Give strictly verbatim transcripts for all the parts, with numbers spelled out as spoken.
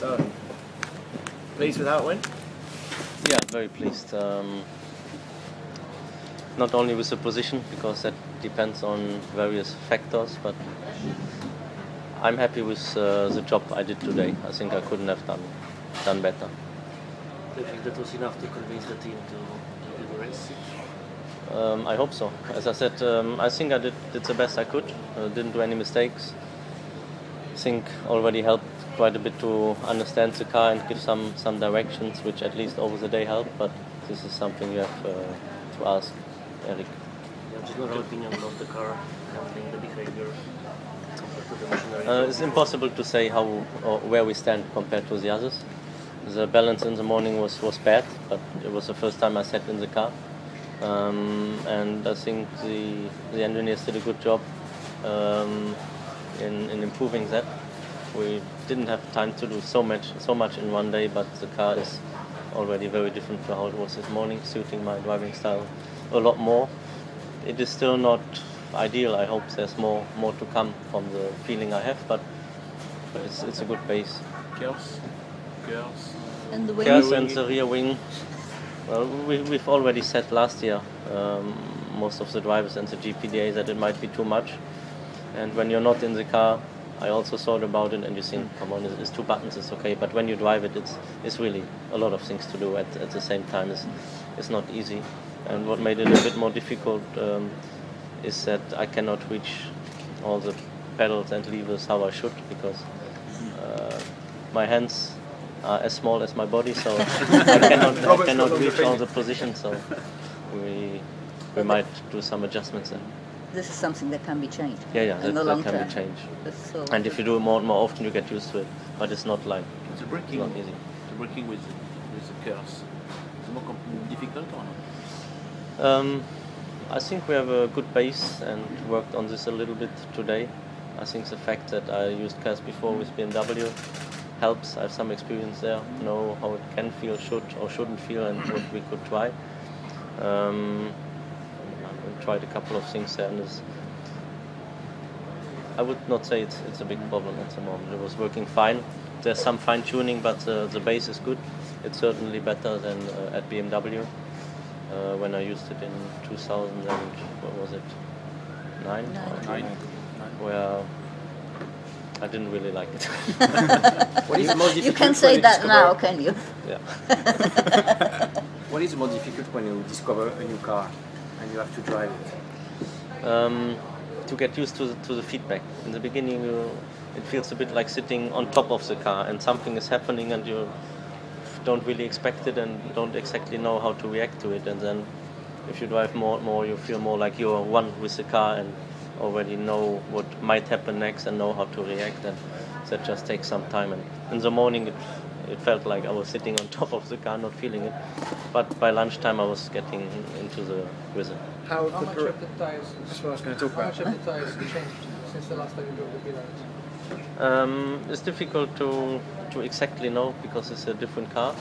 So, pleased with how it went? Yeah, very pleased. Um, not only with the position, because that depends on various factors, but I'm happy with uh, the job I did today. I think I couldn't have done done better. Do you think that was enough to convince the team to, to do the race? Um, I hope so. As I said, um, I think I did, did the best I could. Uh, didn't do any mistakes. I think already helped quite a bit to understand the car and give some, some directions, which at least over the day helped. But this is something you have uh, to ask Eric. Your general opinion of the car handling the behavior compared to the machinery? Uh, it's impossible to say how or where we stand compared to the others. The balance in the morning was, was bad, but it was the first time I sat in the car. Um, and I think the the engineers did a good job um, in, in improving that. We didn't have time to do so much so much in one day, but the car is already very different to how it was this morning, suiting my driving style a lot more. It is still not ideal. I hope there's more more to come from the feeling I have, but, but it's it's a good base. Girls? Girls? And the wing? Yes, and the rear wing. Well, we, we've already said last year, um, most of the drivers and the G P D A, that it might be too much. And when you're not in the car, I also thought about it, and you think, come on, it's, it's two buttons, it's okay. But when you drive it, it's it's really a lot of things to do at, at the same time. It's, it's not easy. And what made it a bit more difficult um, is that I cannot reach all the pedals and levers how I should, because uh, my hands are as small as my body, so I cannot, I cannot reach all the positions, so we we might do some adjustments there. This is something that can be changed. Yeah, yeah, in that, the that long can term. be changed. So And if you do it more and more often, you get used to it. But it's not like The braking, not easy. the braking with, with the curves, is it more com- difficult or not? Um, I think we have a good base and worked on this a little bit today. I think the fact that I used cars before with B M W helps. I have some experience there, know how it can feel, should or shouldn't feel, and what we could try. Um, I tried a couple of things there, and it's, I would not say it's it's a big problem at the moment. It was working fine. There's some fine tuning, but uh, the base is good. It's certainly better than uh, at B M W. Uh, when I used it in two thousand and what was it, nine? Nine. Nine. Where I didn't really like it. What is more you difficult can when say you that discover- now, can you? Yeah. What is more difficult when you discover a new car and you have to drive it? Um, to get used to the, to the feedback. In the beginning, you, it feels a bit like sitting on top of the car, and something is happening, and you don't really expect it and don't exactly know how to react to it. And then, if you drive more and more, you feel more like you're one with the car and already know what might happen next and know how to react. And that just takes some time. And in the morning, it it felt like I was sitting on top of the car, not feeling it. But by lunchtime, I was getting into the rhythm. How, How the much per- of the tires? That's what I was going to talk How about. much of the tires changed since the last time you drove the Pilatus? Um, it's difficult to to exactly know because it's a different car.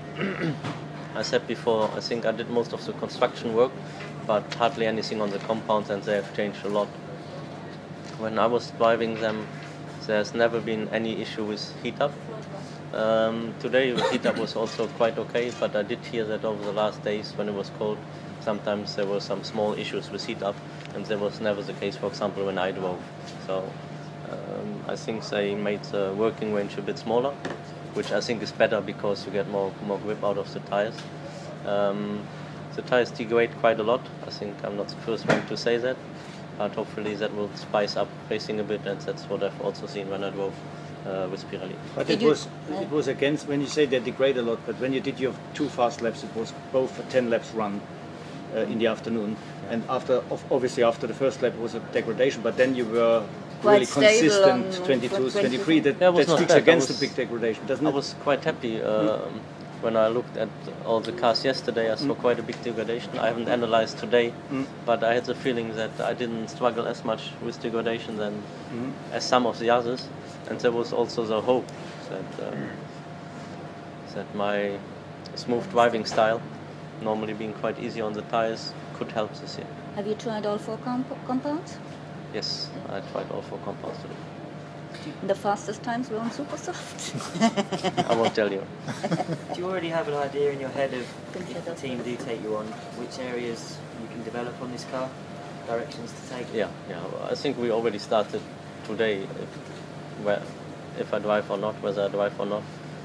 I said before, I think I did most of the construction work, but hardly anything on the compounds, and they have changed a lot. When I was driving them, there's never been any issue with heat up. Um, today the heat up was also quite okay, but I did hear that over the last days when it was cold, sometimes there were some small issues with heat up, and that was never the case, for example, when I drove. So um, I think they made the working range a bit smaller, which I think is better because you get more more grip out of the tires. Um, the tires degrade quite a lot. I think I'm not the first one to say that, but hopefully that will spice up racing a bit, and that's what I've also seen when I drove uh, with Pirelli. But Did it you- was it was against, when you say they degrade a lot, but when you did your two fast laps, it was both a ten laps run uh, in the afternoon, and after of- obviously after the first lap it was a degradation, but then you were Quite really stable consistent, on twenty-two, twenty-two. twenty-three. That, Yeah, it was that not speaks bad. I against was- the big degradation, doesn't I it? was quite happy um, when I looked at all the cars yesterday. I saw Mm. quite a big degradation. I haven't analyzed today, Mm. but I had the feeling that I didn't struggle as much with degradation than Mm. as some of the others, and there was also the hope that um, that my smooth driving style, normally being quite easy on the tires, could help this year. Have you tried all four comp- compounds? Yes, I tried all four compounds today. The fastest times were on Supersoft. I won't tell you. Do you already have an idea in your head of Couldn't if shut the up. team do take you on, which areas you can develop on this car, directions to take? Yeah, yeah. I think we already started today, if, where, if I drive or not, whether I drive or not,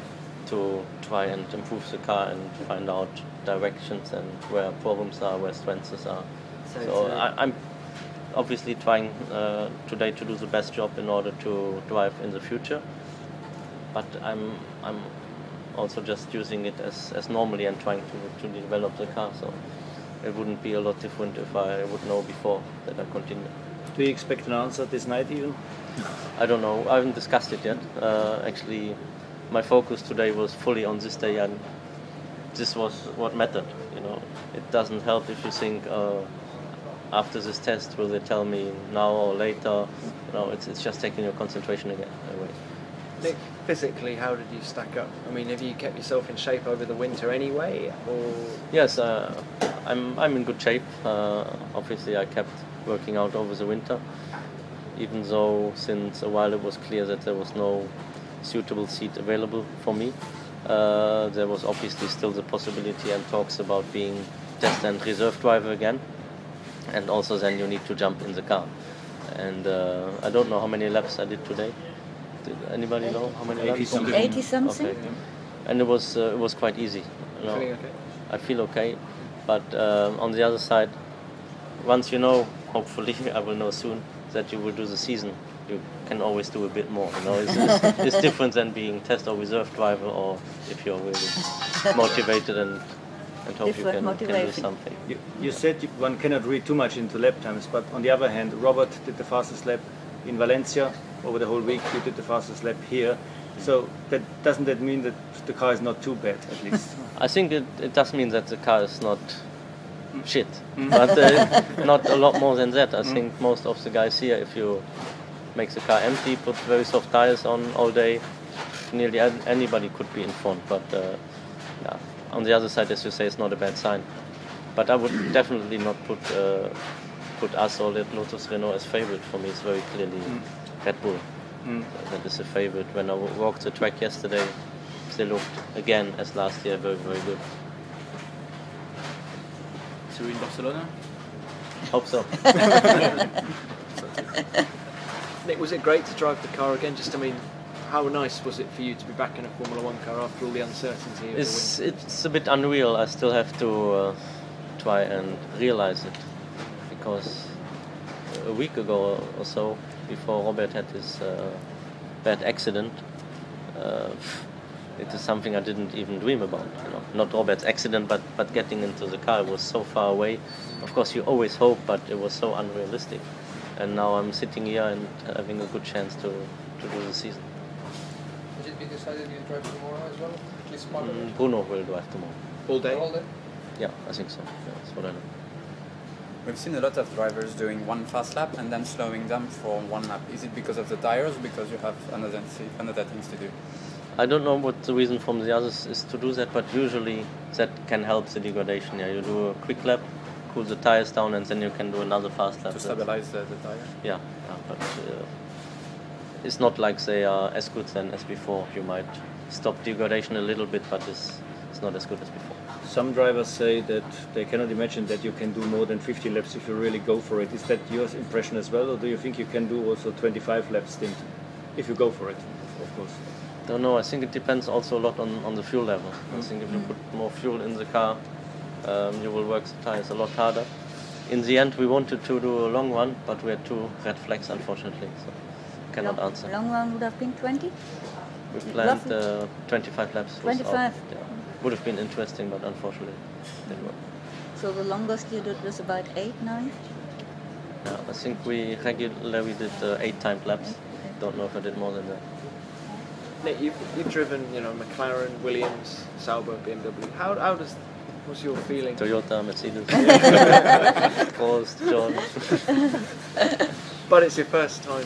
to try and improve the car and find out directions and where problems are, where strengths are. So, So to- I, I'm obviously trying uh, today to do the best job in order to drive in the future. But I'm I'm also just using it as, as normally and trying to, to develop the car. So it wouldn't be a lot different if I would know before that I continue. Do you expect an answer this night even? I don't know. I haven't discussed it yet. Uh, actually, my focus today was fully on this day, and this was what mattered. You know, it doesn't help if you think uh, after this test will they tell me now or later. You know, it's it's just taking your concentration again away. Nick, physically, how did you stack up? I mean, have you kept yourself in shape over the winter anyway, or Yes, uh, I'm I'm in good shape. Uh, obviously, I kept working out over the winter, even though since a while it was clear that there was no suitable seat available for me. Uh, there was obviously still the possibility and talks about being test and reserve driver again, and also then you need to jump in the car. And uh, I don't know how many laps I did today. Did anybody know how many eighty laps? something. eighty something? Okay. And it was uh, it was quite easy. You know. feeling okay? I feel okay, but um, on the other side, once you know, hopefully I will know soon, that you will do the season, you can always do a bit more. You know, it's, it's, it's different than being test or reserve driver, or if you're really motivated and, and hope you Different can, can do motivation. something. You, you said you, one cannot read too much into lap times, but on the other hand, Robert did the fastest lap in Valencia over the whole week. You did the fastest lap here. So that doesn't that mean that the car is not too bad, at least? I think it, it does mean that the car is not shit, but uh, not a lot more than that. I think most of the guys here, if you make the car empty, put very soft tires on all day, nearly an- anybody could be in front. But uh, yeah, on the other side, as you say, it's not a bad sign. But I would definitely not put uh, put us or Lotus Renault as favorite. For me, it's very clearly Red Bull. That is a favorite. When I w- walked the track yesterday, they looked again as last year very very good. So in Barcelona? Hope so. Nick, was it great to drive the car again? Just, I mean, how nice was it for you to be back in a Formula One car after all the uncertainty of It's the winter? it's a bit unreal. I still have to uh, try and realize it, because a week ago or so, before Robert had his uh, bad accident, uh, it is something I didn't even dream about. You know, not Robert's accident, but but getting into the car. It was so far away. Of course, you always hope, but it was so unrealistic. And now I'm sitting here and having a good chance to to do the season. Has it been decided you drive tomorrow as well? At least part of Mm, it? Bruno will drive tomorrow. All day? All day? Yeah, I think so. Yeah, that's what I know. We've seen a lot of drivers doing one fast lap and then slowing down for one lap. Is it because of the tires or because you have another, thi- another things to do? I don't know what the reason from the others is to do that, but usually that can help the degradation. Yeah, you do a quick lap, cool the tires down, and then you can do another fast lap. To That's- stabilize the, the tire? Yeah, yeah, but uh, it's not like they are as good then as before. You might stop degradation a little bit, but it's, it's not as good as before. Some drivers say that they cannot imagine that you can do more than fifty laps if you really go for it. Is that your impression as well, or do you think you can do also twenty-five lap stint if you go for it, of of course? Don't know. I think it depends also a lot on, on the fuel level. I think if you put more fuel in the car, um, you will work the tires a lot harder. In the end, we wanted to do a long one, but we had two red flags, unfortunately, so cannot long, answer. Long run would have been twenty? We planned roughly? uh, twenty-five laps. was twenty-five? out. Yeah. Would have been interesting, but unfortunately, didn't work. So the longest you did was about eight, nine? Yeah, I think we regularly did uh, eight timed laps. Don't know if I did more than that. Nick, you've, you've driven, you know, McLaren, Williams, Sauber, B M W. How, how does, what's your feeling? Toyota, Mercedes, Prost, John. But it's your first time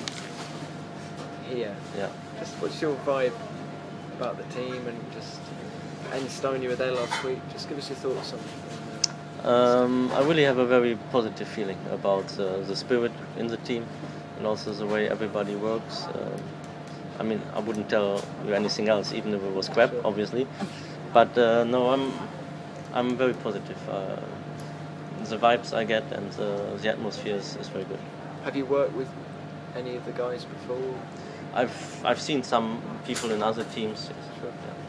here. Yeah. Just what's your vibe about the team and just Enstone, you were there last week. Just give us your thoughts on it. Um, I really have a very positive feeling about uh, the spirit in the team and also the way everybody works. Um, I mean, I wouldn't tell you anything else, even if it was crap, Sure. obviously. But uh, no, I'm I'm very positive. Uh, the vibes I get and the, the atmosphere is, is very good. Have you worked with any of the guys before? I've I've seen some people in other teams. Yes. Sure. Yeah.